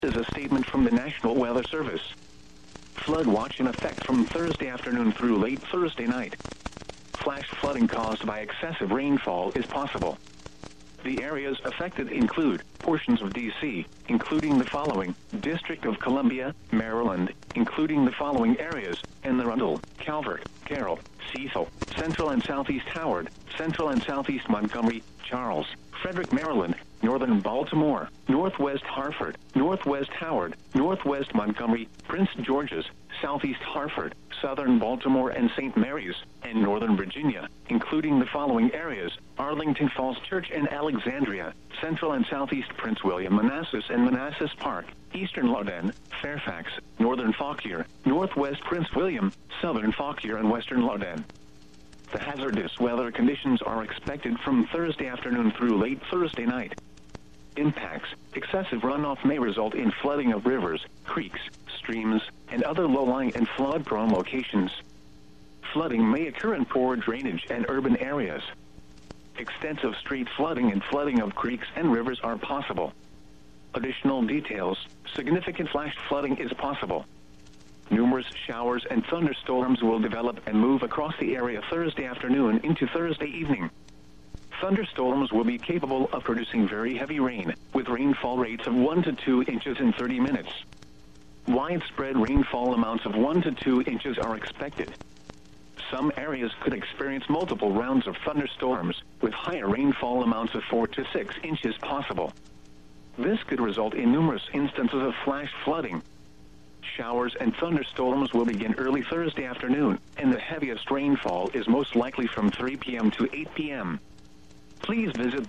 Is a statement from the National Weather Service. Flood watch in effect from Thursday afternoon through late Thursday night. Flash flooding caused by excessive rainfall is possible. The areas affected include portions of D.C., including the following: District of Columbia, Maryland, including the following areas: Anne Arundel, Calvert, Carroll, Cecil, Central and Southeast Howard, Central and Southeast Montgomery, Charles, Frederick, Maryland, Northern Baltimore, Northwest Hartford, Northwest Howard, Northwest Montgomery, Prince George's, Southeast Hartford, Southern Baltimore and St. Mary's, and Northern Virginia, including the following areas: Arlington Falls Church and Alexandria, Central and Southeast Prince William, Manassas and Manassas Park, Eastern Loudoun, Fairfax, Northern Fauquier, Northwest Prince William, Southern Fauquier and Western Loudoun. The hazardous weather conditions are expected from Thursday afternoon through late Thursday night. Impacts: excessive runoff may result in flooding of rivers, creeks, streams, and other low-lying and flood-prone locations. Flooding may occur in poor drainage and urban areas. Extensive street flooding and flooding of creeks and rivers are possible. Additional details: significant flash flooding is possible. Numerous showers and thunderstorms will develop and move across the area Thursday afternoon into Thursday evening. Thunderstorms will be capable of producing very heavy rain, with rainfall rates of 1 to 2 inches in 30 minutes. Widespread rainfall amounts of 1 to 2 inches are expected. Some areas could experience multiple rounds of thunderstorms, with higher rainfall amounts of 4 to 6 inches possible. This could result in numerous instances of flash flooding. Showers and thunderstorms will begin early Thursday afternoon, and the heaviest rainfall is most likely from 3 p.m. to 8 p.m. Please visit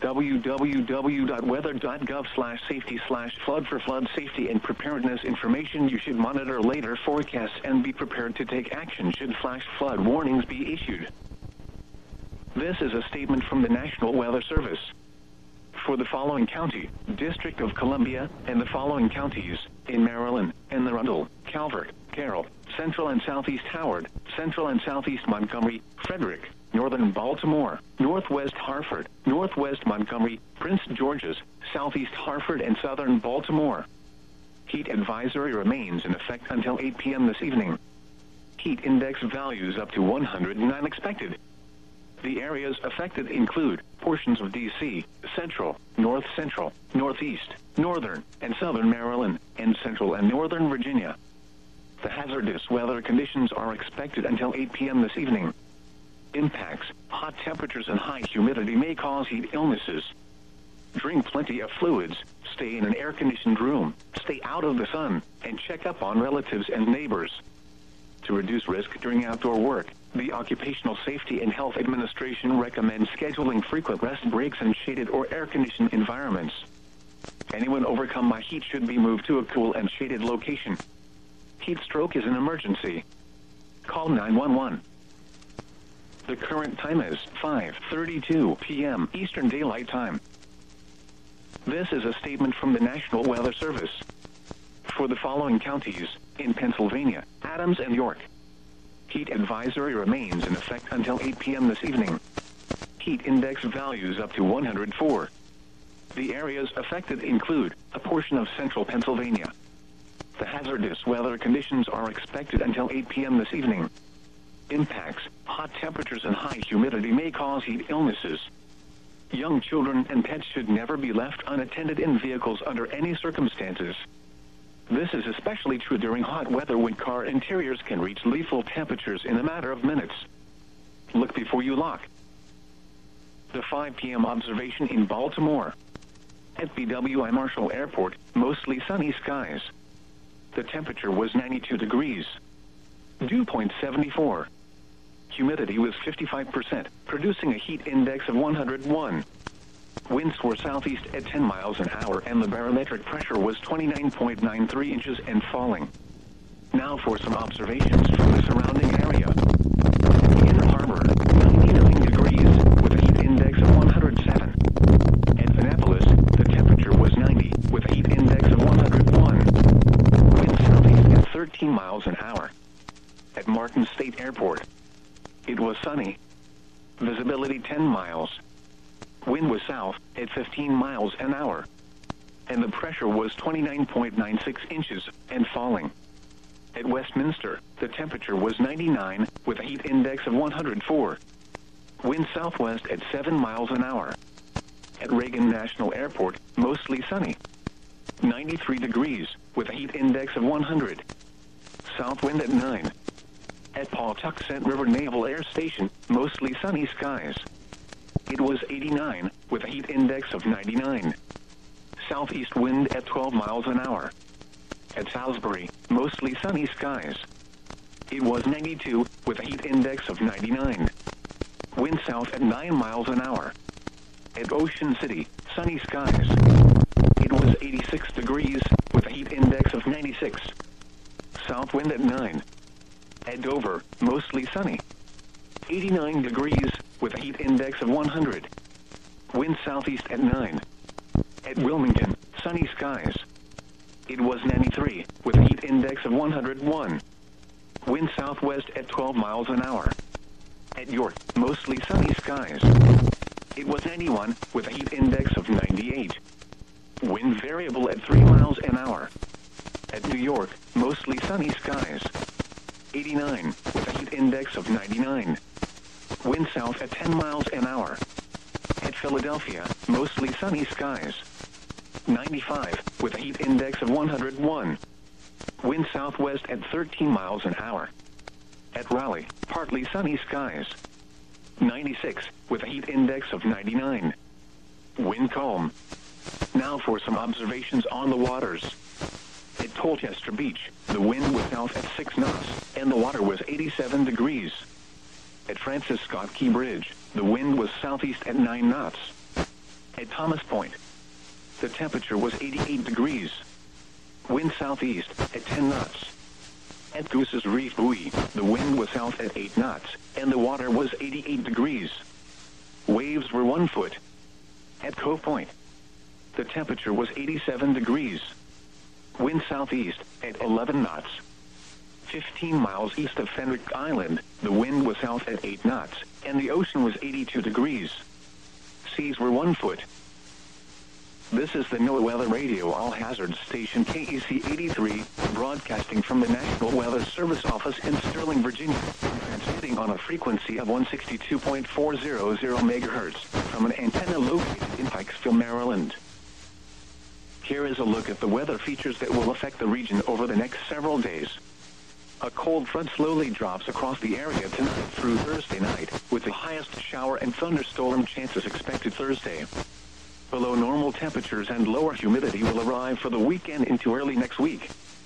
www.weather.gov/safety/flood for flood safety and preparedness information. You should monitor later forecasts and be prepared to take action should flash flood warnings be issued. This is a statement from the National Weather Service. For the following county, District of Columbia, and the following counties, in Maryland, Anne Arundel, Calvert, Carroll, Central and Southeast Howard, Central and Southeast Montgomery, Frederick, Northern Baltimore, Northwest Hartford, Northwest Montgomery, Prince George's, Southeast Hartford and Southern Baltimore. Heat advisory remains in effect until 8 p.m. this evening. Heat index values up to 109 expected. The areas affected include portions of D.C., Central, North Central, Northeast, Northern, and Southern Maryland, and Central and Northern Virginia. The hazardous weather conditions are expected until 8 p.m. this evening. Impacts: hot temperatures and high humidity may cause heat illnesses. Drink plenty of fluids, stay in an air-conditioned room, stay out of the sun, and check up on relatives and neighbors. To reduce risk during outdoor work, the Occupational Safety and Health Administration recommends scheduling frequent rest breaks in shaded or air-conditioned environments. Anyone overcome by heat should be moved to a cool and shaded location. Heat stroke is an emergency. Call 911. The current time is 5:32 p.m. Eastern Daylight Time. This is a statement from the National Weather Service. For the following counties, in Pennsylvania, Adams and York, heat advisory remains in effect until 8 p.m. this evening. Heat index values up to 104. The areas affected include a portion of central Pennsylvania. The hazardous weather conditions are expected until 8 p.m. this evening. Impacts: hot temperatures and high humidity may cause heat illnesses. Young children and pets should never be left unattended in vehicles under any circumstances. This is especially true during hot weather when car interiors can reach lethal temperatures in a matter of minutes. Look before you lock. The 5 p.m. observation in Baltimore. At BWI Marshall Airport, mostly sunny skies. The temperature was 92 degrees. Dew point 74. Humidity was 55%, producing a heat index of 101. Winds were southeast at 10 miles an hour and the barometric pressure was 29.93 inches and falling. Now for some observations from the surrounding area. Inner Harbor, 99 degrees, with a heat index of 107. At Annapolis, the temperature was 90, with a heat index of 101. Wind southeast at 13 miles an hour. At Martin State Airport, it was sunny. Visibility 10 miles. Wind was south at 15 miles an hour. and the pressure was 29.96 inches and falling. At Westminster, the temperature was 99, with a heat index of 104. Wind southwest at 7 miles an hour. At Reagan National Airport, mostly sunny. 93 degrees, with a heat index of 100. South wind at 9. At Pawtuxet River Naval Air Station, mostly sunny skies. It was 89, with a heat index of 99. Southeast wind at 12 miles an hour. At Salisbury, mostly sunny skies. It was 92, with a heat index of 99. Wind south at 9 miles an hour. At Ocean City, sunny skies. It was 86 degrees, with a heat index of 96. South wind at 9. At Dover, mostly sunny. 89 degrees, with a heat index of 100. Wind southeast at 9. At Wilmington, sunny skies. It was 93, with a heat index of 101. Wind southwest at 12 miles an hour. At York, mostly sunny skies. It was 91, with a heat index of 98. Wind variable at 3 miles an hour. At New York, mostly sunny skies. 89, with a heat index of 99. Wind south at 10 miles an hour. At Philadelphia, mostly sunny skies. 95, with a heat index of 101. Wind southwest at 13 miles an hour. At Raleigh, partly sunny skies. 96, with a heat index of 99. Wind calm. Now for some observations on the waters. At Colchester Beach, the wind was south at 6 knots, and the water was 87 degrees. At Francis Scott Key Bridge, the wind was southeast at 9 knots. At Thomas Point, the temperature was 88 degrees. Wind southeast at 10 knots. At Goose's Reef Buoy, the wind was south at 8 knots, and the water was 88 degrees. Waves were 1 foot. At Cove Point, the temperature was 87 degrees. Wind southeast at 11 knots. 15 miles east of Fenwick Island, the wind was south at 8 knots, and the ocean was 82 degrees. Seas were 1 foot. This is the NOAA Weather Radio All-Hazard Station KEC 83, broadcasting from the National Weather Service office in Sterling, Virginia, transmitting on a frequency of 162.400 MHz from an antenna located in Pikesville, Maryland. Here is a look at the weather features that will affect the region over the next several days. A cold front slowly drops across the area tonight through Thursday night, with the highest shower and thunderstorm chances expected Thursday. Below normal temperatures and lower humidity will arrive for the weekend into early next week.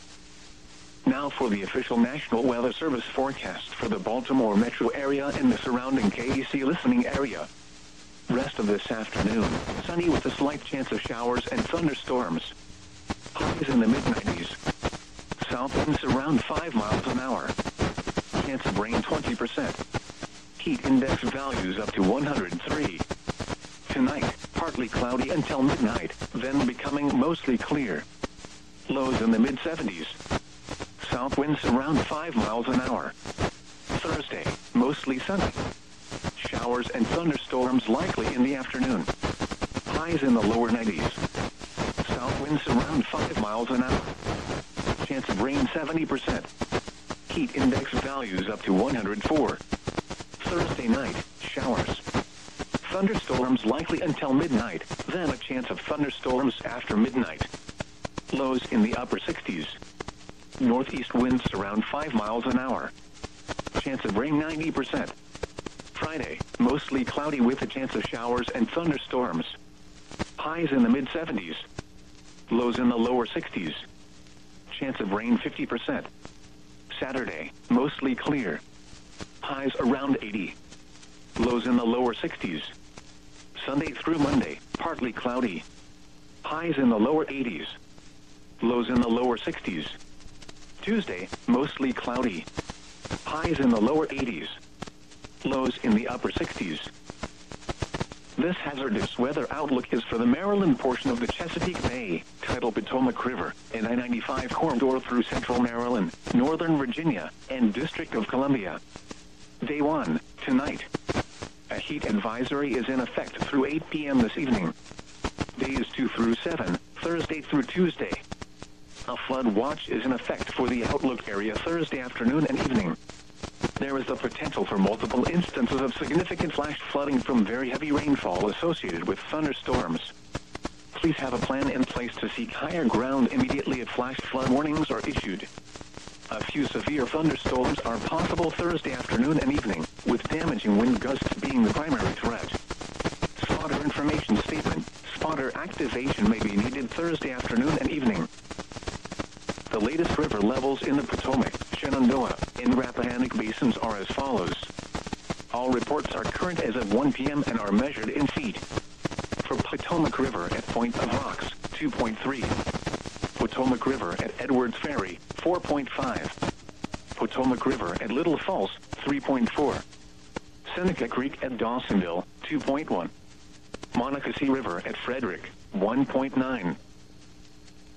Now for the official National Weather Service forecast for the Baltimore metro area and the surrounding KEC listening area. Rest of this afternoon, sunny with a slight chance of showers and thunderstorms. Highs in the mid-90s. South winds around 5 miles an hour. Chance of rain 20%. Heat index values up to 103. Tonight, partly cloudy until midnight, then becoming mostly clear. Lows in the mid-70s. South winds around 5 miles an hour. Thursday, mostly sunny. Showers and thunderstorms likely in the afternoon. Highs in the lower 90s. South winds around 5 miles an hour. Chance of rain 70%. Heat index values up to 104. Thursday night, showers. Thunderstorms likely until midnight, then a chance of thunderstorms after midnight. Lows in the upper 60s. Northeast winds around 5 miles an hour. Chance of rain 90%. Friday, mostly cloudy with a chance of showers and thunderstorms. Highs in the mid-70s. Lows in the lower 60s. Chance of rain 50%. Saturday, mostly clear. Highs around 80. Lows in the lower 60s. Sunday through Monday, partly cloudy. Highs in the lower 80s. Lows in the lower 60s. Tuesday, mostly cloudy. Highs in the lower 80s. Lows in the upper 60s. This hazardous weather outlook is for the Maryland portion of the Chesapeake Bay, tidal Potomac River, and I-95 corridor through central Maryland, northern Virginia, and District of Columbia. Day 1, tonight. A heat advisory is in effect through 8 p.m. this evening. days 2 through 7, Thursday through Tuesday. A flood watch is in effect for the Outlook area Thursday afternoon and evening. There is the potential for multiple instances of significant flash flooding from very heavy rainfall associated with thunderstorms. Please have a plan in place to seek higher ground immediately if flash flood warnings are issued. A few severe thunderstorms are possible Thursday afternoon and evening, with damaging wind gusts being the primary threat. Spotter information statement. Spotter activation may be needed Thursday afternoon and evening. The latest river levels in the Potomac, Shenandoah, and Rappahannock basins are as follows. All reports are current as of 1 p.m. and are measured in feet. For Potomac River at Point of Rocks, 2.3. Potomac River at Edwards Ferry, 4.5. Potomac River at Little Falls, 3.4. Seneca Creek at Dawsonville, 2.1. Monocacy River at Frederick, 1.9.